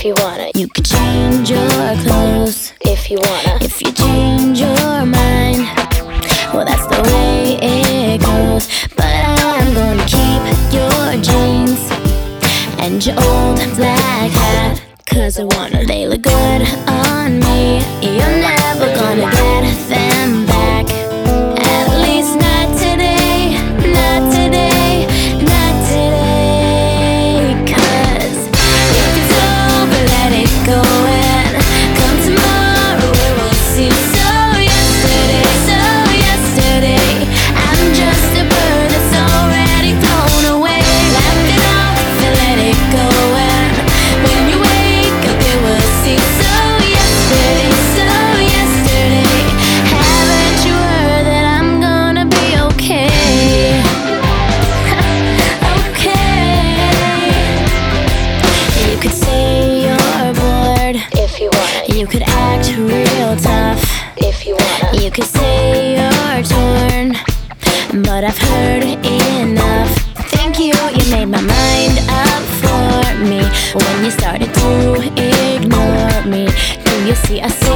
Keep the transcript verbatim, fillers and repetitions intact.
if you wanna. You could change your clothes if you wanna. If you change your mind, well, that's the way it goes. But I'm gonna keep your jeans and your old black hat, 'cause I wanna. They look good on me, you're never gonna get them back. At least not today, not today, not today. 'Cause if it's over, let it go, and come tomorrow we will see. So yesterday, so yesterday, I'm just a bird that's already flown away. Laugh it off and let it go, and when you wake up you will see. So yesterday, so yesterday, haven't you heard that I'm gonna be okay? Okay. You could say you're bored if you want. You could act real tough if you want. You could say you're torn, but I've heard enough. Thank you, you made my mind up for me when you started to ignore me. Do you see? I saw